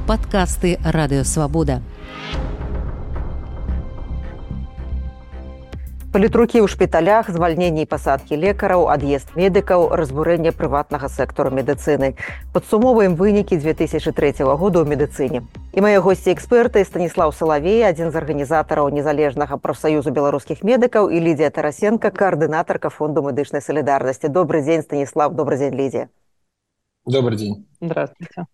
Падкасты Радыёвабода. Палітрукі ў шпіталях, звальненне і пасадкі лекараў, ад'езд медыкаў, разбурэнне прыватнага сектару медыцыны. Падсумоўваем вынікі 2003 года ў медыцыне. І мае госці-эксперты Станіслаў Салавей, адзін з арганізатараў незалежнага прафсаюзу беларускіх медыкаў, і Лідія Тарасенко, коаардынатарка Фонду медычнай салідарнасці. Добрый дзень, Станіслав, добрый дзень, Лідія. Добрый день. Здравствуйте.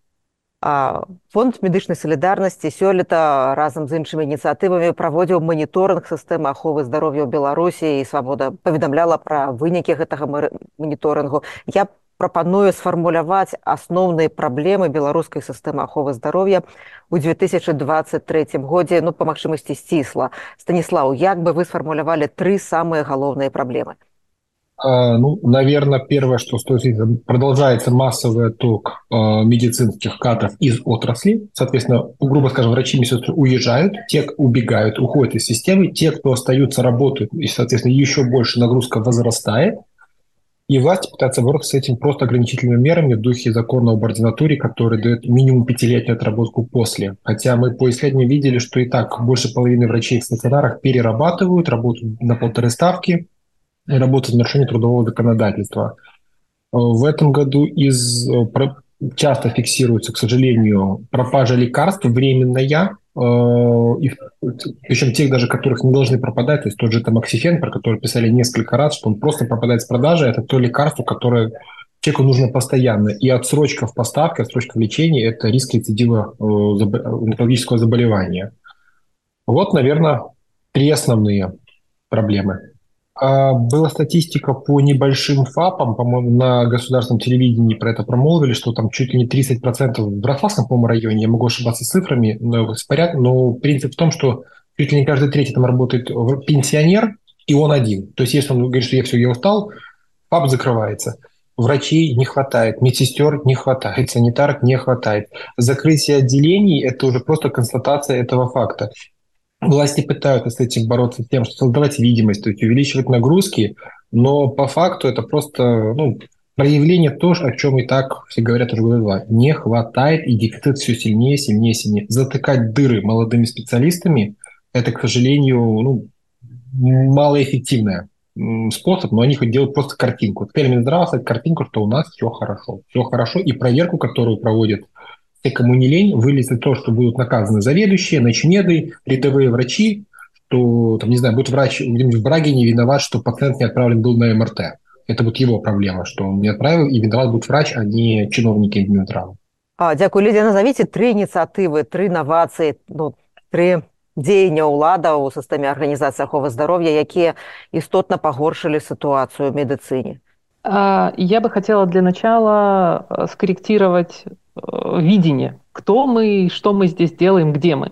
Фонд медычнай салідарнасці сёлета разам з іншымі ініцыятывамі праводзіў маніторынг сістэмы аховы здароўя ў Беларусі, і Свабода паведамляла пра вынікі гэтага маніторынгу. Я прапаную сфармуляваць асноўныя праблемы беларускай сістэмы аховы здароўя ў 2023 годзе, па магчымасці сцісла. Станіслаў, як бы вы сфармулявалі тры самыя галоўныя праблемы? Наверное, первое, что стоит сказать, продолжается массовый отток медицинских кадров из отрасли. Соответственно, грубо скажем, врачи и медсестры уезжают, те убегают, уходят из системы, те, кто остаются, работают, и, соответственно, еще больше нагрузка возрастает. И власти пытаются бороться с этим просто ограничительными мерами в духе закона об ординатуре, который дает минимум 5-летнюю отработку после. Хотя мы по исследованиям видели, что и так больше половины врачей в стационарах перерабатывают, работают на 1,5 ставки, работать в нарушении трудового законодательства. В этом году часто фиксируется, к сожалению, пропажа лекарств временная, причем тех даже, которых не должны пропадать, то есть тот же тамоксифен, про который писали несколько раз, что он просто пропадает с продажи, это то лекарство, которое человеку нужно постоянно. И отсрочка в поставке, отсрочка в лечении – это риск рецидива онкологического заболевания. Вот, наверное, 3 основные проблемы. Была статистика по небольшим ФАПам, по-моему, на государственном телевидении про это промолвили, что там чуть ли не 30% в Братславском, по-моему, районе, я могу ошибаться с цифрами, но принцип в том, что чуть ли не каждый третий там работает пенсионер, и он один. То есть если он говорит, что я устал, ФАП закрывается. Врачей не хватает, медсестер не хватает, санитарок не хватает. Закрытие отделений – это уже просто констатация этого факта. Власти пытаются с этим бороться тем, что создавать видимость, то есть увеличивать нагрузки, но по факту это просто проявление того, о чем и так все говорят уже года 2. Не хватает, и дефицит все сильнее, сильнее, сильнее. Затыкать дыры молодыми специалистами – это, к сожалению, малоэффективный способ, но они хоть делают просто картинку. Теперь Минздрав ставит картинку, что у нас все хорошо. Все хорошо, и проверку, которую проводят те, кому не лень, вылезет то, что будут наказаны заведующие, начмеды, рядовые врачи, что, там, не знаю, будет врач где-нибудь в Браге не виноват, что пациент не отправлен был на МРТ. Это будет его проблема, что он не отправил, и виноват будет врач, а не чиновники Минздрава. Дякую, Лідія. Назовите 3 ініцыятывы, 3 новации, 3 дзеяння ўлада ў сістэме арганізацыі аховы здароўя, якія істотна пагоршылі ситуацию в медицине. Я бы хотела для начала скорректировать видение, кто мы, что мы здесь делаем, где мы.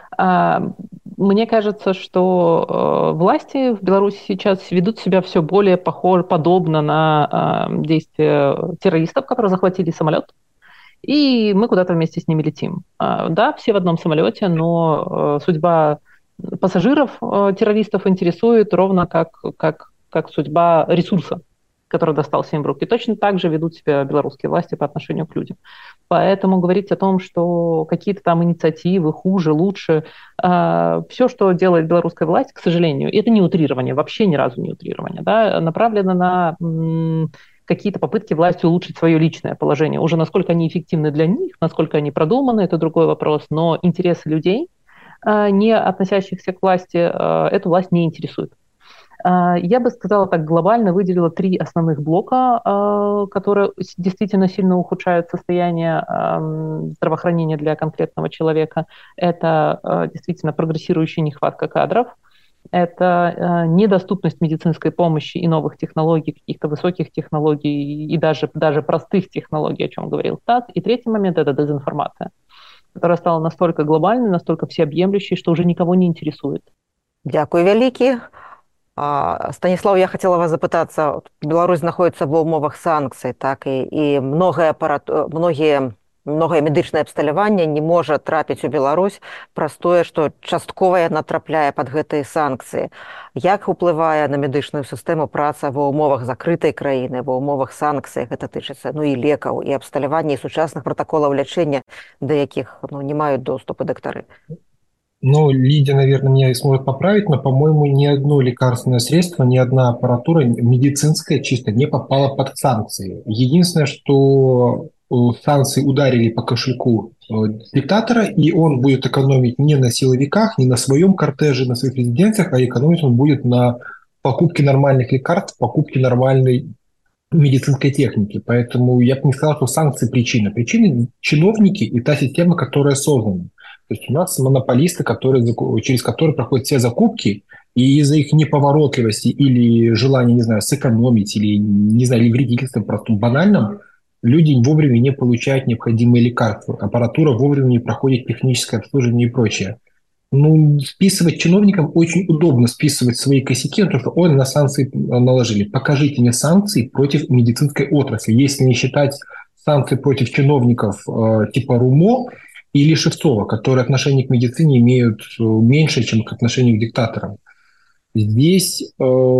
Мне кажется, что власти в Беларуси сейчас ведут себя все более подобно на действия террористов, которые захватили самолет, и мы куда-то вместе с ними летим. Да, все в одном самолете, но судьба пассажиров террористов интересует ровно как судьба ресурса, который достался им в руки. Точно так же ведут себя белорусские власти по отношению к людям. Поэтому говорить о том, что какие-то там инициативы хуже, лучше, все, что делает белорусская власть, к сожалению, это не утрирование, вообще ни разу не утрирование, да, направлено на какие-то попытки власти улучшить свое личное положение. Уже насколько они эффективны для них, насколько они продуманы, это другой вопрос, но интересы людей, не относящихся к власти, эту власть не интересует. Я бы сказала так, глобально выделила 3 основных блока, которые действительно сильно ухудшают состояние здравоохранения для конкретного человека. Это действительно прогрессирующая нехватка кадров, это недоступность медицинской помощи и новых технологий, каких-то высоких технологий и даже простых технологий, о чем говорил Стас. И 3-й момент – это дезинформация, которая стала настолько глобальной, настолько всеобъемлющей, что уже никого не интересует. Дякую вялікі. Станіслав, я хотела вас запытаться. Беларусь находится в умовах санкций, так, и многие многае медычнае абсталяванне не можа трапіць у Беларусь праз тое, што часткова яна трапляе пад гэтыя санкцыі. Як уплывае на медычную сістэму праца ва ўмовах закрытай краіны, ва ўмовах санкцый, гэта тычыцца і лекаў, і абсталявання, і сучасных пратаколаў лячэння, да якіх не маюць доступу дактары? Ну, Лидия, наверное, меня сможет поправить, но, по-моему, ни одно лекарственное средство, ни одна аппаратура медицинская чисто не попала под санкции. Единственное, что санкции ударили по кошельку диктатора, и он будет экономить не на силовиках, не на своем кортеже, на своих резиденциях, а экономить он будет на покупке нормальных лекарств, покупке нормальной медицинской техники. Поэтому я бы не сказал, что санкции причина. Причины – чиновники и та система, которая создана. То есть у нас монополисты, через которые проходят все закупки, и из-за их неповоротливости или желания, не знаю, сэкономить, или, не знаю, или вредительства просто банальном, люди вовремя не получают необходимые лекарства, аппаратура вовремя не проходит техническое обслуживание и прочее. Ну, списывать чиновникам очень удобно, списывать свои косяки, потому что, ой, на санкции наложили. Покажите мне санкции против медицинской отрасли. Если не считать санкции против чиновников типа РУМО, или Шевцова, которые отношение к медицине имеют меньше, чем к отношению к диктаторам. Здесь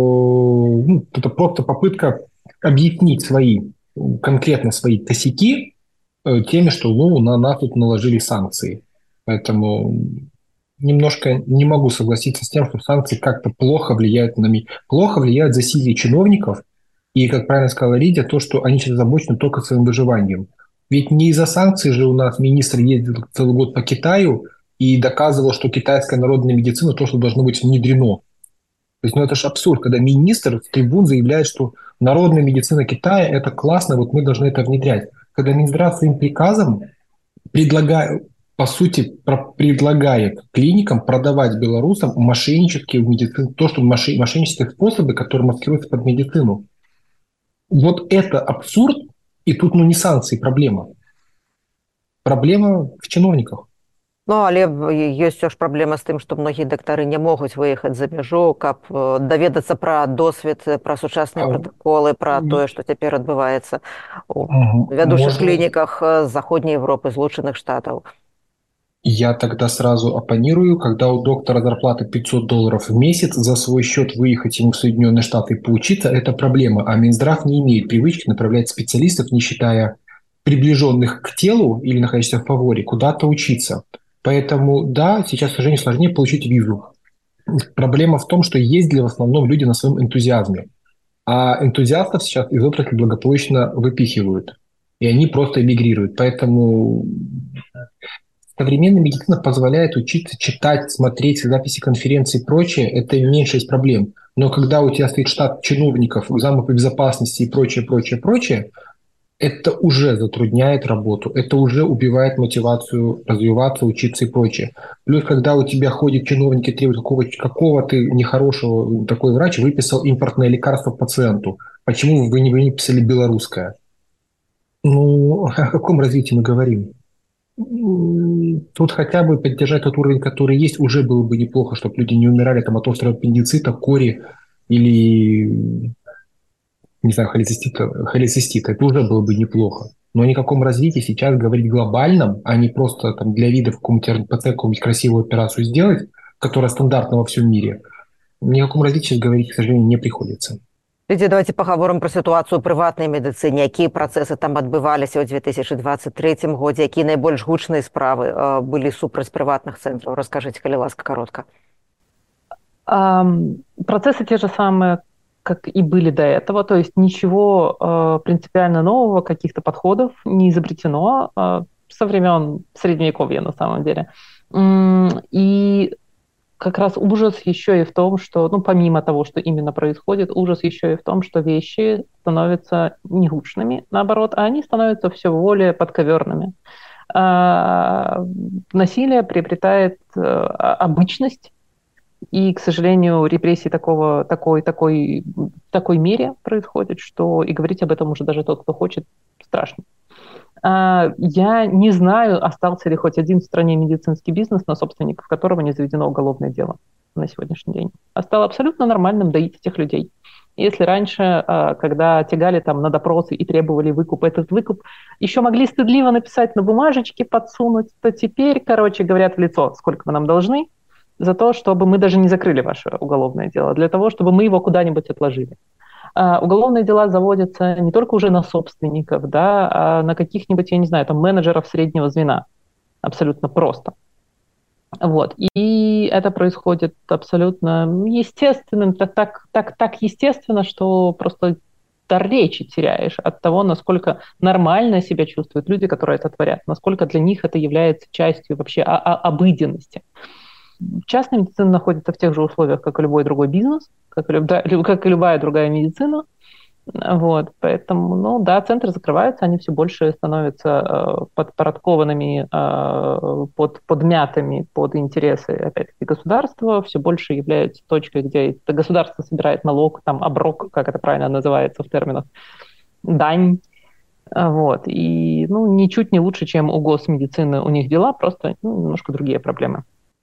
это просто попытка объяснить конкретно свои косяки теми, что на нас тут наложили санкции. Поэтому немножко не могу согласиться с тем, что санкции как-то плохо влияют плохо влияют засилие чиновников. И, как правильно сказала Лидия, то, что они сейчас озабочены только своим выживанием. Ведь не из-за санкций же у нас министр ездил целый год по Китаю и доказывал, что китайская народная медицина то, что должно быть внедрено. То есть, это же абсурд, когда министр с трибун заявляет, что народная медицина Китая – это классно, вот мы должны это внедрять. Когда Минздрав своим приказом предлагает клиникам продавать белорусам мошеннические в медицине, то, что мошеннические способы, которые маскируются под медицину. Вот это абсурд. И тут не санкции проблема. Проблема в чиновниках. Але ёсць ўсё ж праблема з тым, што многія дактары не могуць выехаць за мяжу, каб даведацца пра досвед, пра сучасныя пратаколы, пра тое, што цяпер адбываецца у вядучых клініках Заходняй Европы, Злучаных Штатаў. Я тогда сразу оппонирую, когда у доктора зарплата $500 в месяц, за свой счет выехать ему в Соединенные Штаты и поучиться – это проблема. А Минздрав не имеет привычки направлять специалистов, не считая приближенных к телу или находящихся в фаворе, куда-то учиться. Поэтому, да, сейчас, к сожалению, сложнее получить визу. Проблема в том, что ездили в основном люди на своем энтузиазме. А энтузиастов сейчас из отрасли благополучно выпихивают. И они просто эмигрируют. Поэтому современная медицина позволяет учиться читать, смотреть записи конференций и прочее. Это меньше из проблем. Но когда у тебя стоит штат чиновников, замов по безопасности и прочее, это уже затрудняет работу, это уже убивает мотивацию развиваться, учиться и прочее. Плюс, когда у тебя ходят чиновники, требуют какого-то нехорошего, такой врач выписал импортное лекарство пациенту. Почему вы не выписали белорусское? О каком развитии мы говорим? Тут хотя бы поддержать тот уровень, который есть, уже было бы неплохо, чтобы люди не умирали от острого аппендицита, кори или, не знаю, холецистита. Это уже было бы неплохо. Но о никаком развитии сейчас говорить глобальном, а не просто для вида в каком-нибудь какую-нибудь красивую операцию сделать, которая стандартна во всем мире, ни о каком развитии сейчас говорить, к сожалению, не приходится. Лідія, давайте пагаворым пра сітуацыю ў прыватнай медыцыне. Якія працэсы там адбываліся ў 2023 годзе, якія найбольш гучныя справы былі супраць прыватных цэнтраў? Раскажыце, калі ласка, коротко. Процессы те же самые, как и были до этого, то есть ничего принципиально нового, каких-то подходов не изобретено со времен Средневековья на самом деле. И как раз ужас еще и в том, что, помимо того, что именно происходит, ужас еще и в том, что вещи становятся не гучными, наоборот, а они становятся все более подковерными. Насилие приобретает обычность, и, к сожалению, репрессии такой мере происходят, что и говорить об этом уже даже тот, кто хочет, страшно. Я не знаю, остался ли хоть один в стране медицинский бизнес, на собственников которого не заведено уголовное дело на сегодняшний день. А стало абсолютно нормальным доить этих людей. Если раньше, когда тягали там на допросы и требовали выкуп, этот выкуп еще могли стыдливо написать на бумажечке, подсунуть, то теперь, короче, говорят в лицо, сколько вы нам должны, за то, чтобы мы даже не закрыли ваше уголовное дело, для того, чтобы мы его куда-нибудь отложили. Уголовные дела заводятся не только уже на собственников, да, а на каких-нибудь, я не знаю, там менеджеров среднего звена. Абсолютно просто. Вот. И это происходит абсолютно естественным, так естественно, что просто дар речи теряешь от того, насколько нормально себя чувствуют люди, которые это творят, насколько для них это является частью вообще обыденности. Частная медицина находится в тех же условиях, как и любой другой бизнес, как и любая другая медицина. Вот, поэтому, ну да, центры закрываются, они все больше становятся подпораткованными, подмятыми под интересы, опять-таки, государства, все больше являются точкой, где государство собирает налог, там, оброк, как это правильно называется в терминах, дань. Вот, и, ну, ничуть не лучше, чем у госмедицины у них дела, просто немножко другие проблемы.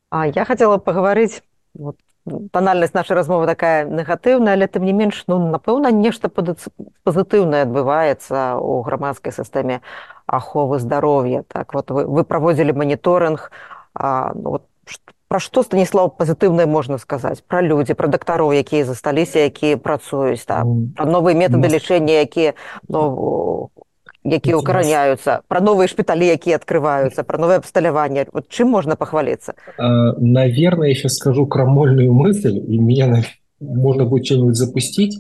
Я хотела паговорыць, вот, танальнасць нашай размовы такая негатыўная, але тым не менш, ну, напэўна, нешта пазітыўнае адбываецца ў грамадскай сістэме аховы здароўя. Так, вот вы праводзілі маніторынг, ну, вот, пра што, Станіслаў, пазітыўнае можна сказаць? Пра людзі, пра дактароў, якія засталіся, якія працуюць, там, пра новыя метады лечэння, якія, ну, якія укараняюцца, пра новыя шпіталі, якія открываюцца, пра новае абсталяванне. Вот чым можна пахвалиться? Наверное, я сейчас скажу крамольную мысль, и меня можно будет что-нибудь запустить.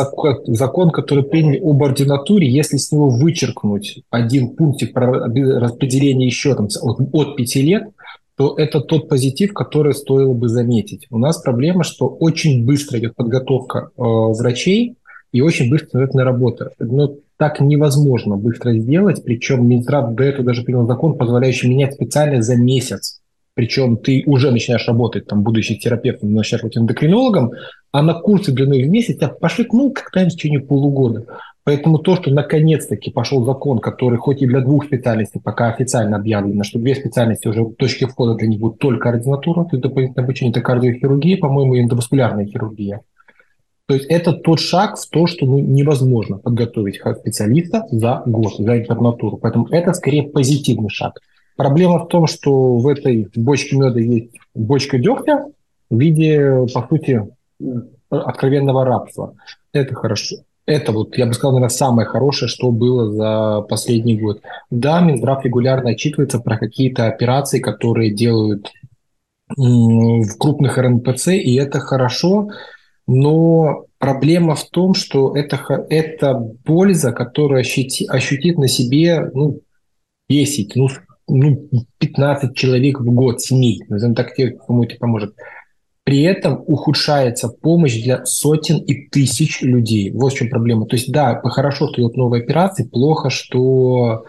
Закон, который приняли об ординатуре, если с него вычеркнуть один пунктик про распределение еще там, от 5 лет, то это тот позитив, который стоило бы заметить. У нас проблема, что очень быстро идет подготовка врачей и очень быстро идет на работу. Но так невозможно быстро сделать, причем Минздрав до этого даже принял закон, позволяющий менять специальность за месяц. Причем ты уже начинаешь работать, там, будучи терапевтом, начинаешь работать эндокринологом, а на курсы длиной в месяц тебя пошлют, ну, когда-нибудь в течение полугода. Поэтому то, что наконец-таки пошел закон, который хоть и для 2 специальностей пока официально объявлено, что 2 специальности уже точки входа для них будут только ординатура, то есть дополнительное обучение, это кардиохирургия, по-моему, и эндоваскулярная хирургия. То есть это тот шаг в то, что невозможно подготовить специалиста за год, за интернатуру. Поэтому это скорее позитивный шаг. Проблема в том, что в этой бочке меда есть бочка дегтя в виде, по сути, откровенного рабства. Это хорошо. Это вот, я бы сказал, наверное, самое хорошее, что было за последний год. Да, Минздрав регулярно отчитывается про какие-то операции, которые делают в крупных РНПЦ, и это хорошо. Но проблема в том, что это польза, которую ощутит на себе 10, 15 человек в год, семей, назовем так, тех, кому это поможет. При этом ухудшается помощь для сотен и тысяч людей. Вот в чем проблема. То есть, да, хорошо, что идут новые операции, плохо, что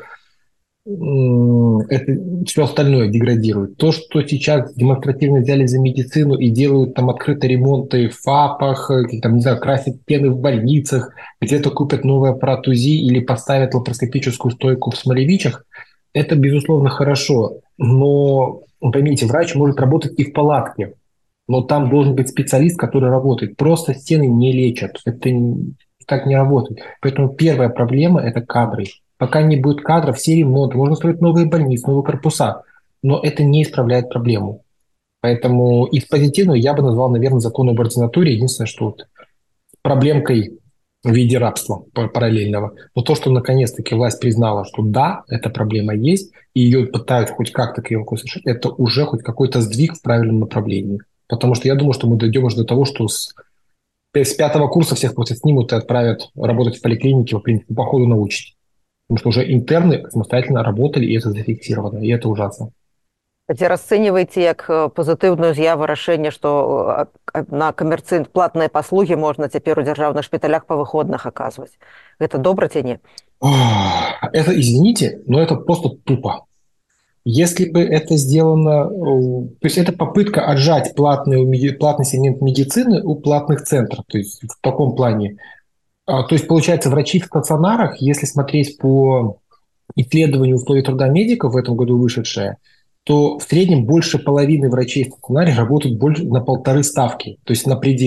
это все остальное деградирует. То, что сейчас демонстративно взяли за медицину и делают там открытые ремонты в ФАПах, там, не знаю, красят стены в больницах, где-то купят новый аппарат УЗИ или поставят лапароскопическую стойку в Смолевичах, это, безусловно, хорошо. Но, поймите, врач может работать и в палатке, но там должен быть специалист, который работает. Просто стены не лечат. Это так не работает. Поэтому первая проблема – это кадры. Пока не будет кадров, все ремонты, можно строить новые больницы, новые корпуса, но это не исправляет проблему. Поэтому из позитивного я бы назвал, наверное, закон об ординатуре. Единственное, что вот проблемкой в виде рабства параллельного. Но то, что наконец-таки власть признала, что да, эта проблема есть, и ее пытаются хоть как-то к ее решить, это уже хоть какой-то сдвиг в правильном направлении. Потому что я думаю, что мы дойдем уже до того, что с 5-го курса всех просто снимут и отправят работать в поликлинике, в принципе, по ходу научить. Потому что уже интерны самостоятельно работали, и это зафиксировано, и это ужасно. Ці расцэньваеце як пазітыўную з'яву рашэння, што на платныя паслугі можна цяпер у дзяржаўных шпіталях па выходных аказваць? Гэта добра ці не? Это, извините, но это просто тупо. Если бы это сделано... То есть это попытка отжать платный сегмент медицины у платных центров, то есть в таком плане. То есть, получается, врачи в стационарах, если смотреть по исследованию условий труда медиков в этом году вышедшее, то в среднем больше половины врачей в стационаре работают больше на 1,5 ставки, то есть на пределе.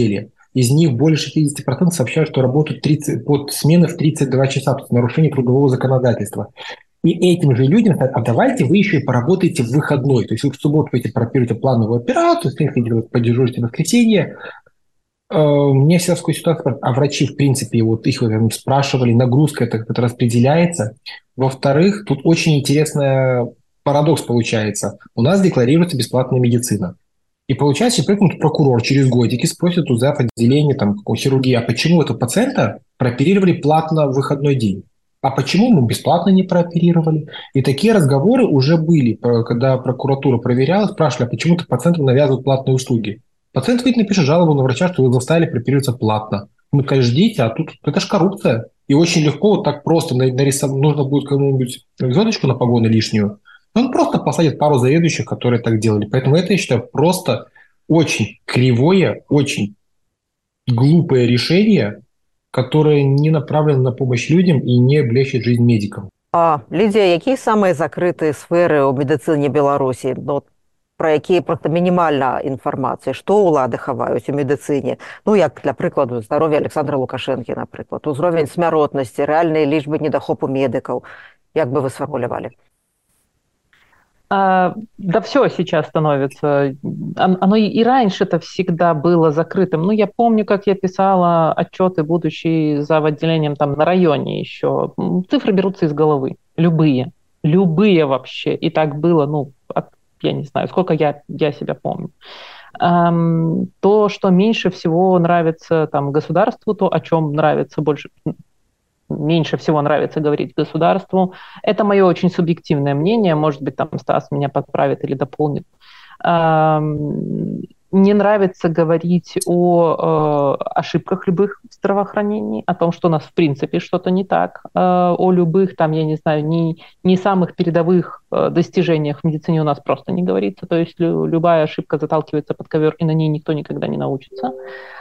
из них более 60% сообщают, что работают под смены в 32 часа, то есть нарушение трудового законодательства. И этим же людям сказать, а давайте вы еще и поработаете в выходной. То есть вы в субботу пропьете плановую операцию, в среду подежурите в воскресенье. Мне всегда в такой ситуации, а врачи, в принципе, вот их спрашивали, нагрузка это распределяется. Во-вторых, тут очень интересный парадокс получается. У нас декларируется бесплатная медицина. И получается, прыгнут прокурор через годики, спросит у зав. Отделения хирургии, а почему этого пациента прооперировали платно в выходной день? А почему мы бесплатно не прооперировали? И такие разговоры уже были, когда прокуратура проверяла, спрашивали, а почему-то пациентам навязывают платные услуги. Пациент, видно, пишет жалобу на врача, что вы заставили прооперироваться платно. Мы, конечно, ждите, а тут это ж коррупция. И очень легко, вот так просто нужно будет кому-нибудь звездочку на погоны лишнюю, он просто посадит пару заведующих, которые так делали. Поэтому это, я считаю, просто очень кривое, очень глупое решение, которое не направлено на помощь людям и не облегчит жизнь медикам. Лідія, які самыя закрытыя сферы ў медыцыне Беларусі? Пра якія проста мінімальна інфармацыі, што ўлады хаваюць у медыцыне? Як, для прыкладу, здароўе Александра Лукашэнкі, напрыклад, узровень смяротнасці, рэальныя лічбы недахопу медыкаў. Як бы вы сфармулявалі? Да все сейчас становится. Оно и раньше-то всегда было закрытым. Я помню, как я писала отчеты, будучи зав. Отделением там на районе еще. Цифры берутся из головы. Любые. Любые вообще. И так было, я не знаю, сколько я себя помню. То, что меньше всего нравится государству, то, о чем нравится меньше всего нравится говорить государству. Это мое очень субъективное мнение. Может быть, Стас меня подправит или дополнит. Не нравится говорить о ошибках любых в здравоохранении, о том, что у нас в принципе что-то не так, о любых, я не знаю, не самых передовых достижениях в медицине у нас просто не говорится. То есть любая ошибка заталкивается под ковер, и на ней никто никогда не научится.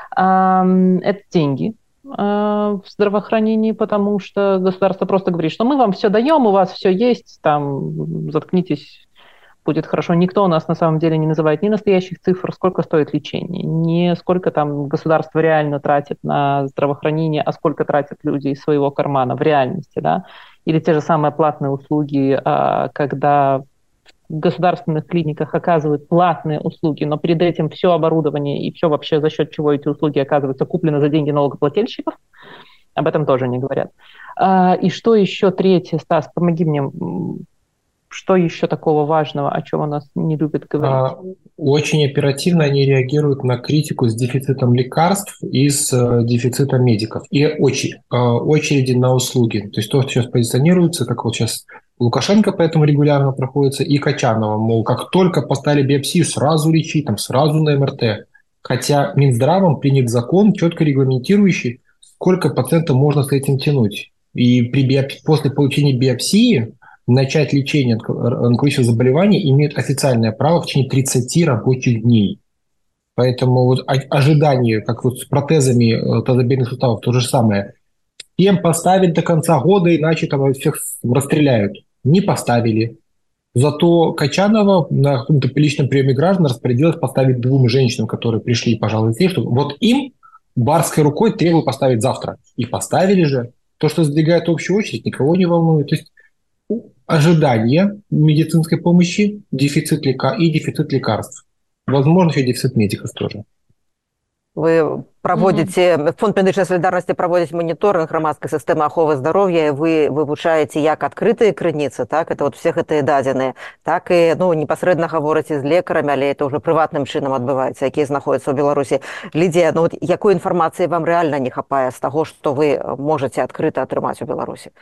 Это деньги в здравоохранении, потому что государство просто говорит, что мы вам все даем, у вас все есть, заткнитесь, будет хорошо. Никто у нас на самом деле не называет ни настоящих цифр, сколько стоит лечение, не сколько государство реально тратит на здравоохранение, а сколько тратят люди из своего кармана в реальности, да? Или те же самые платные услуги, когда в государственных клиниках оказывают платные услуги, но перед этим все оборудование и все вообще, за счет чего эти услуги оказываются, куплено за деньги налогоплательщиков. Об этом тоже не говорят. И что еще третье, Стас, помоги мне, что еще такого важного, о чем у нас не любят говорить? Очень оперативно они реагируют на критику с дефицитом лекарств и с дефицитом медиков. И очереди на услуги. То есть то, что сейчас позиционируется, как вот сейчас Лукашенко поэтому регулярно проходится, и Качанова, мол, как только поставили биопсию, сразу лечить, сразу на МРТ. Хотя Минздравом принят закон, четко регламентирующий, сколько пациентов можно с этим тянуть. И после получения биопсии начать лечение онкологических заболеваний имеют официальное право в течение 30 рабочих дней. Поэтому ожидание, как с протезами тазобедренных суставов, то же самое. Всем поставить до конца года, иначе всех расстреляют. Не поставили. Зато Качанова на каком-то личном приеме граждан распорядилась поставить 2 женщинам, которые пришли и пожаловались ей, что вот им барской рукой требовали поставить завтра. И поставили же. То, что сдвигает общую очередь, никого не волнует. То есть ожидание медицинской помощи, дефицит лекарств. Возможно, еще дефицит медиков тоже. Вы праводзіце, Фонд медычнай салідарнасці праводзіць моніторинг грамадскай сістэмы аховы здароўя, вы вывучаеце як адкрытыя крыніцы, так, это все гэтыя дадзеныя, так і непасрэдна гаворыце з лекарамі, але это ўжо прыватным чынам адбываецца, якія знаходзяцца ў Беларусі. Лідія, якой інфармацыі вам рэальна не хапае з таго, што вы можаце адкрыта атрымаць у Беларусі?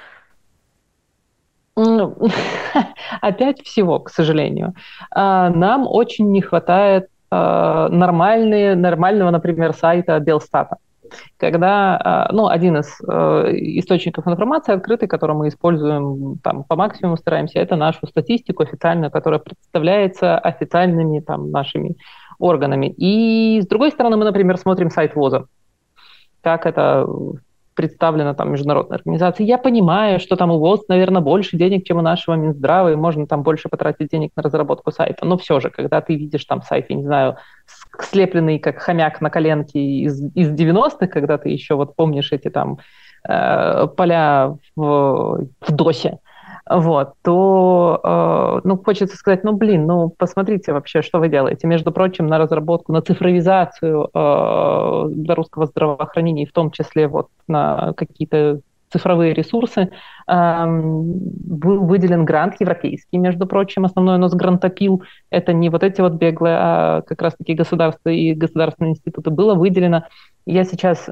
Опять всего, к сожалению. Нам очень не хватает нормального, например, сайта Белстата. Когда, один из источников информации открытый, который мы используем по максимуму, стараемся, это нашу статистику официальную, которая представляется официальными нашими органами. И с другой стороны, мы, например, смотрим сайт ВОЗа, как это представлена международной организацией. Я понимаю, что у ВОЗ, наверное, больше денег, чем у нашего Минздрава, и можно больше потратить денег на разработку сайта. Но все же, когда ты видишь сайт, я не знаю, слепленный как хомяк на коленке из 90-х, когда ты еще вот помнишь эти там поля в ДОСе, вот, то, хочется сказать, посмотрите вообще, что вы делаете. Между прочим, на разработку, на цифровизацию белорусского здравоохранения, в том числе вот на какие-то цифровые ресурсы, выделен грант европейский, между прочим. Основной у нас грантопил — это не вот эти вот беглые, а как раз-таки государства и государственные институты. Было выделено, я сейчас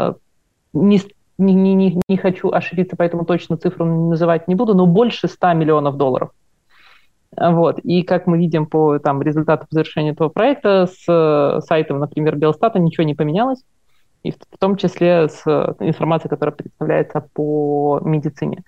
не хочу ошибиться, поэтому точно цифру называть не буду, но больше 100 миллионов долларов. Вот. И как мы видим по результатам завершения этого проекта, с сайтом, например, Белстата ничего не поменялось, и в том числе с информацией, которая представляется по медицине.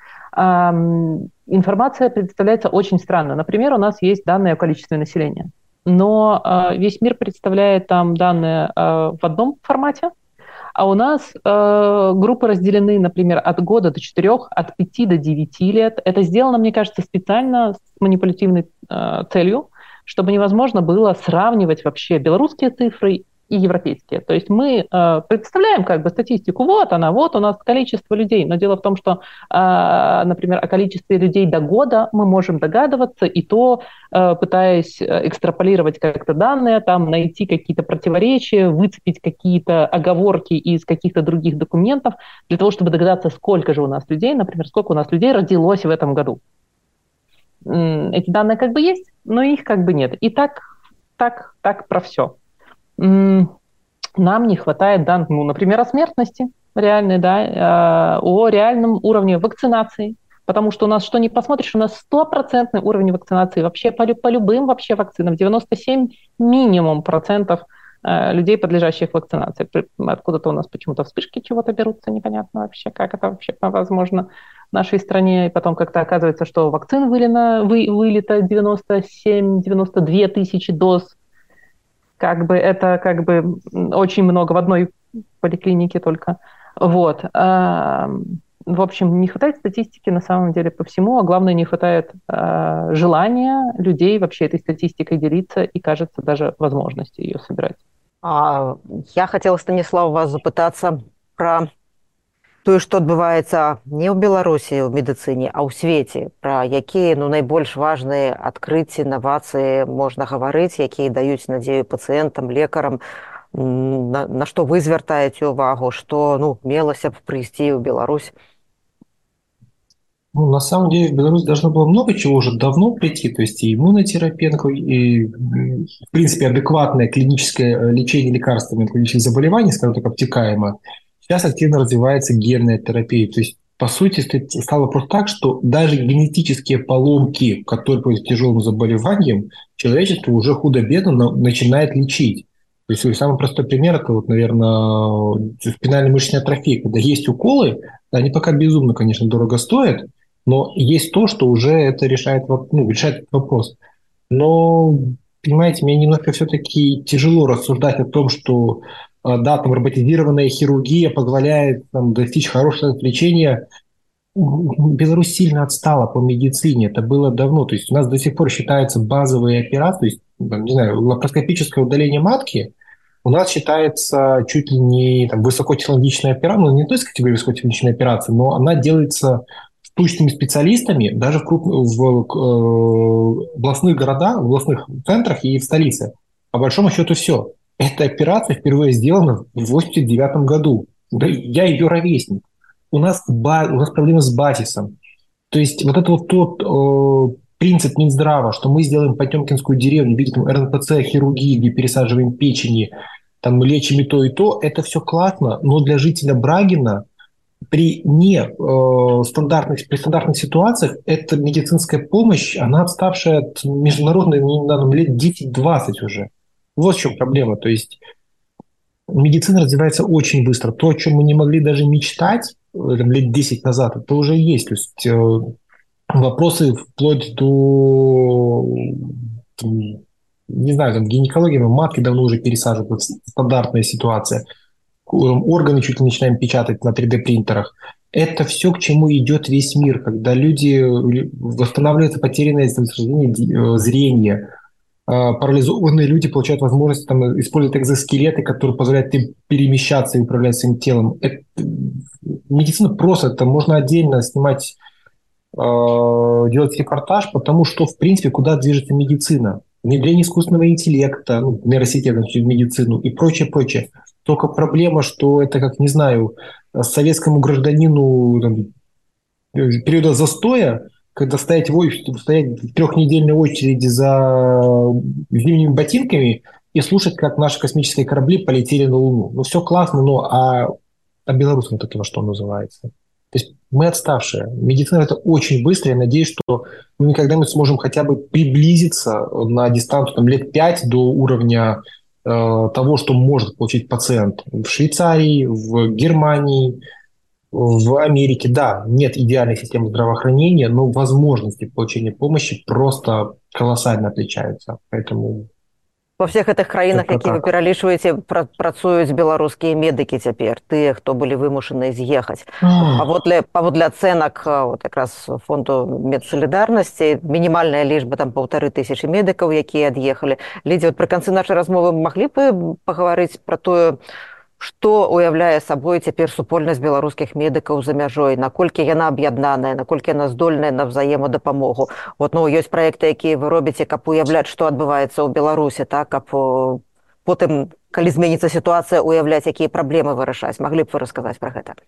Информация представляется очень странно. Например, у нас есть данные о количестве населения, но весь мир представляет там данные в одном формате, а у нас группы разделены, например, от года до 4, от 5 до 9 лет. Это сделано, мне кажется, специально с манипулятивной целью, чтобы невозможно было сравнивать вообще белорусские цифры и европейские. То есть мы представляем статистику, вот она, вот у нас количество людей, но дело в том, что, например, о количестве людей до года мы можем догадываться, и то, пытаясь экстраполировать как-то данные, там найти какие-то противоречия, выцепить какие-то оговорки из каких-то других документов, для того, чтобы догадаться, сколько же у нас людей, например, сколько у нас людей родилось в этом году. Эти данные есть, но их нет. И так про все. Нам не хватает данных, например, о смертности реальной, о реальном уровне вакцинации, потому что у нас, что ни посмотришь, у нас 100% уровень вакцинации вообще по любым вообще вакцинам, 97 минимум процентов людей, подлежащих вакцинации. Откуда-то у нас почему-то вспышки чего-то берутся, непонятно вообще, как это вообще возможно в нашей стране, и потом как-то оказывается, что вакцин вылито 97-92 тысячи доз. Это очень много в одной поликлинике только. Вот. В общем, не хватает статистики на самом деле по всему, а главное, не хватает желания людей вообще этой статистикой делиться и, кажется, даже возможности ее собирать. Я хотела, Станислав, вас запытаться про тое, што адбываецца не ў Беларусі ў медыцыне, а ў свеце, пра якія найбольш важныя адкрыцці, інавацыі можна гаварыць, якія даюць надзею пацыентам, лекарам, на што вы звяртаеце ўвагу, што мелася б прыйсці ў Беларусь? На самом деле в Беларусь должно было много чего уже давно прийти, то есть и иммунотерапия, и, в принципе, адекватное клиническое лечение лекарствами клинических заболеваний, скажем так, обтекаемо. Сейчас активно развивается генная терапия. То есть, по сути, стало просто так, что даже генетические поломки, которые приводят к тяжелым заболеваниям, человечество уже худо-бедно начинает лечить. То есть самый простой пример – это, наверное, спинальная мышечная атрофия. Когда есть уколы, они пока безумно, конечно, дорого стоят, но есть то, что уже это решает этот вопрос. Но, понимаете, мне немножко все-таки тяжело рассуждать о том, что роботизированная хирургия позволяет достичь хорошего лечения. Беларусь сильно отстала по медицине, это было давно. То есть у нас до сих пор считаются базовые операции, то есть, не знаю, лапароскопическое удаление матки у нас считается чуть ли не высокотехнологичная операция, не той категории высокотехнологичной операции, но она делается штучными специалистами даже в областных городах, в областных центрах и в столице. По большому счету все. Эта операция впервые сделана в 1989 году. Я ее ровесник. У нас проблемы с базисом. То есть вот это тот принцип Минздрава, что мы сделаем Потемкинскую деревню, видите, РНПЦ, хирургии, где пересаживаем печени, лечим и то, это все классно, но для жителя Брагина при стандартных ситуациях эта медицинская помощь, она отставшая от международной лет 10-20 уже. Вот в чем проблема. То есть медицина развивается очень быстро. То, о чем мы не могли даже мечтать лет 10 назад, это уже есть. То есть вопросы вплоть до, не знаю, гинекологии, матки давно уже пересаживают, стандартная ситуация. Органы чуть ли начинаем печатать на 3D-принтерах. Это все, к чему идет весь мир, когда люди восстанавливаются потерянное зрение, парализованные люди получают возможность там, использовать экзоскелеты, которые позволяют им перемещаться и управлять своим телом. Медицина просто, это можно отдельно снимать, делать репортаж, потому что, в принципе, куда движется медицина. Внедрение искусственного интеллекта, нейросети в медицину и прочее, прочее. Только проблема, что это, как, не знаю, советскому гражданину там, периода застоя, когда стоять в трехнедельной очереди за зимними ботинками и слушать, как наши космические корабли полетели на Луну. Ну, все классно, но а белорусам от этого что называется? То есть мы отставшие. Медицина это очень быстро. Я надеюсь, что мы когда-нибудь сможем хотя бы приблизиться на дистанцию там, лет 5 до уровня того, что может получить пациент в Швейцарии, в Германии, в Америке. Да, нет идеальной системы здравоохранения, но возможности получения помощи просто колоссально отличаются. Поэтому Во всех гэтых краінах, как-то які вы так. пералічваеце, працуюць беларускія медыкі цяпер, тыя, хто былі вымушаны з'ехаць. Паводле ацэнак вот, якраз фонду медсалідарнасці, мінімальная лічба там 1500 медыкаў, якія ад'ехалі. Лідзя, пры канцы нашай размовы маглі б пагаварыць пра тое, што уяўляе сабой цяпер супольнасць беларускіх медыкаў за мяжой, наколькі яна аб'яднаная, наколькі яна здольная на взаемадапамогу. Вот, ёсць праекты, якія вы робіце, каб уяўляць, што адбываецца ў Беларусі, так, каб потым, калі зменіцца сітуацыя, уяўляць, якія праблемы вырашаць. Маглі б вы расказаць пра гэта?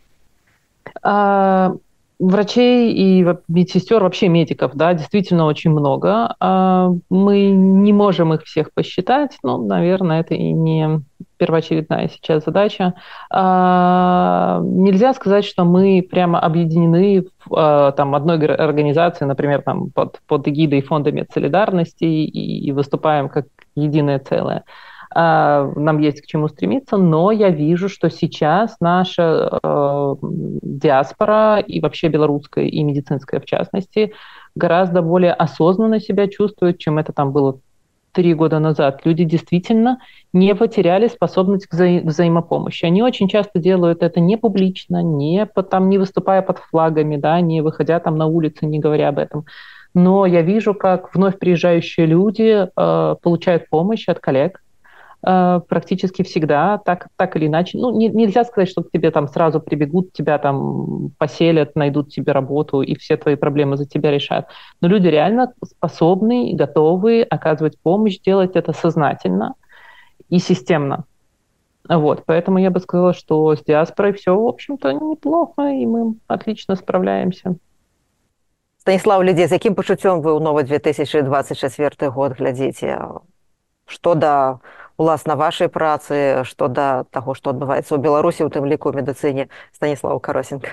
Врачей и медсестер, вообще медиков, да, действительно очень много. Мы не можем их всех посчитать, но, наверное, это и не первоочередная сейчас задача. Нельзя сказать, что мы прямо объединены в там, одной организации, например, там, под эгидой Фонда медсолидарности и выступаем как единое целое. Нам есть к чему стремиться, но я вижу, что сейчас наша диаспора и вообще белорусская и медицинская в частности гораздо более осознанно себя чувствует, чем это там было 3 года назад. Люди действительно не потеряли способность к взаимопомощи. Они очень часто делают это не публично, не выступая под флагами, да, не выходя там на улицы, не говоря об этом. Но я вижу, как вновь приезжающие люди получают помощь от коллег, практически всегда, так или иначе. Ну, нельзя сказать, что к тебе там сразу прибегут, тебя там поселят, найдут тебе работу и все твои проблемы за тебя решат. Но люди реально способны и готовы оказывать помощь, делать это сознательно и системно. Вот, поэтому я бы сказала, что с диаспорой все, в общем-то, неплохо, и мы отлично справляемся. Станіслав Лідзей, з яким пачуццём вы ў новы 2024 год глядзіце? Што да уласна вашай працы, што да таго, што адбываецца ў Беларусі, у тым ліку ў медыцыне? Станіслав Каросенко.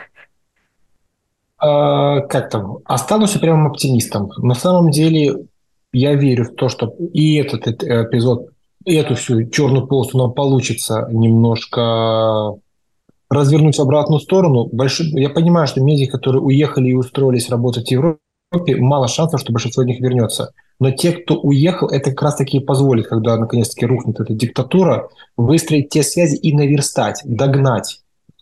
Как там? Останусь прямым оптимистом. На самом деле я верю в то, что и этот эпизод, и эту всю черную полосу нам получится немножко развернуть в обратную сторону. Я понимаю, что медики, которые уехали и устроились работать в Европе, мало шансов, что большинство из них вернется. Но те, кто уехал, это как раз-таки позволит, когда наконец-таки рухнет эта диктатура, выстроить те связи и наверстать, догнать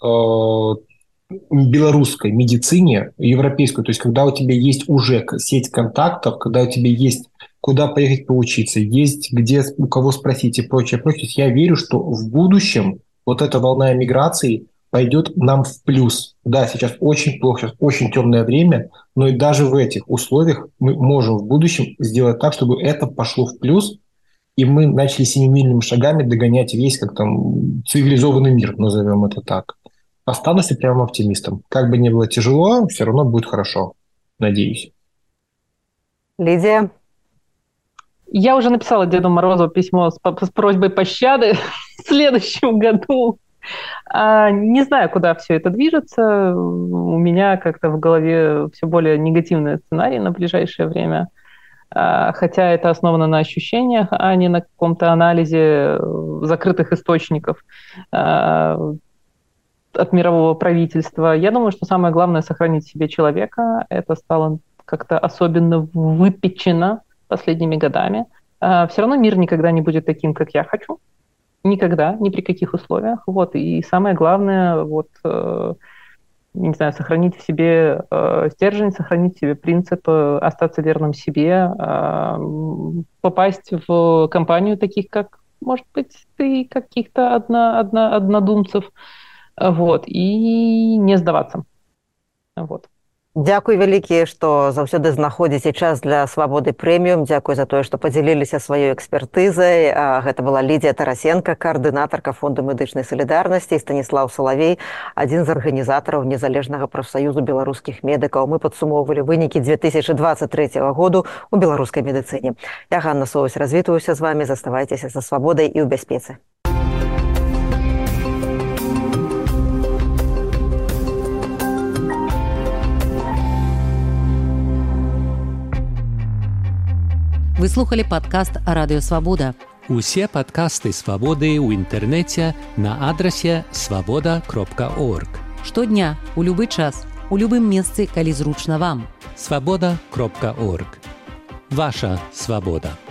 белорусской медицине, европейскую. То есть когда у тебя есть уже сеть контактов, когда у тебя есть куда поехать поучиться, есть где у кого спросить и прочее, прочее. Я верю, что в будущем вот эта волна эмиграции пойдет нам в плюс. Да, сейчас очень плохо, сейчас очень темное время, но и даже в этих условиях мы можем в будущем сделать так, чтобы это пошло в плюс, и мы начали семимильными шагами догонять весь, как там, цивилизованный мир, назовем это так. Останусь прямым оптимистом. Как бы ни было тяжело, все равно будет хорошо. Надеюсь. Лидия? Я уже написала Деду Морозу письмо с просьбой пощады в следующем году. Не знаю, куда все это движется. У меня как-то в голове все более негативный сценарий на ближайшее время. Хотя это основано на ощущениях, а не на каком-то анализе закрытых источников от мирового правительства. Я думаю, что самое главное — сохранить в себе человека. Это стало как-то особенно выпечено последними годами. Все равно мир никогда не будет таким, как я хочу. Никогда, ни при каких условиях. Вот. И самое главное, вот, не знаю, сохранить в себе стержень, сохранить в себе принцип, остаться верным себе, попасть в компанию таких, как, может быть, ты, каких-то однодумцев, вот, и не сдаваться. Вот. Дзякуй вялікі, што заўсёды знаходзіце час для свабоды прэміум. Дзякуй за тое, што падзяліліся сваёй экспертызай. Гэта была Лідія Тарасенко, каардынатарка Фонду медычнай салідарнасці, і Станіслаў Салавей, адзін з арганізатараў незалежнага прафсаюзу беларускіх медыкаў. Мы падсумоўвалі вынікі 2023 году ў беларускай медыцыне. Я, Ганна Совась, развітваюся з вамі. Заставайцеся са свабодай і ў бяспецы. Вы слухали падкаст Радыё Свабода. Усе падкасты Свабоды ў інтэрнэце на адрасе свабода.орг. Штодня, у любы час, у любым месцы, калі зручна вам. Свабода.орг. Ваша свабода.